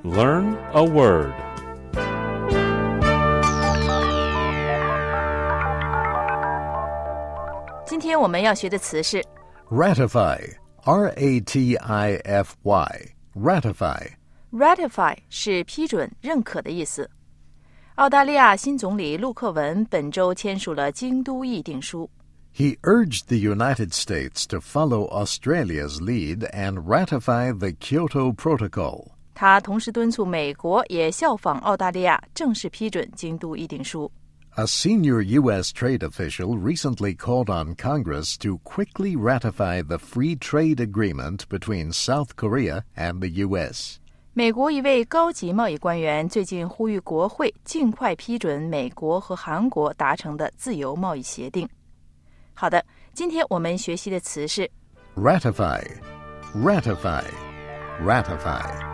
Learn a word. 今天我们要学的词是 Ratify, R-A-T-I-F-Y, ratify. Ratify 是批准、认可的意思。澳大利亚新总理陆克文本周签署了京都议定书。 He urged the United States to follow Australia's lead and ratify the Kyoto Protocol. 他同时敦促美国也效仿澳大利亚，正式批准京都议定书。 A senior U.S. trade official recently called on Congress to quickly ratify the free trade agreement between South Korea and the U.S. 美国一位高级贸易官员最近呼吁国会尽快批准美国和韩国达成的自由贸易协定。好的，今天我们学习的词是 Ratify, ratify, ratify.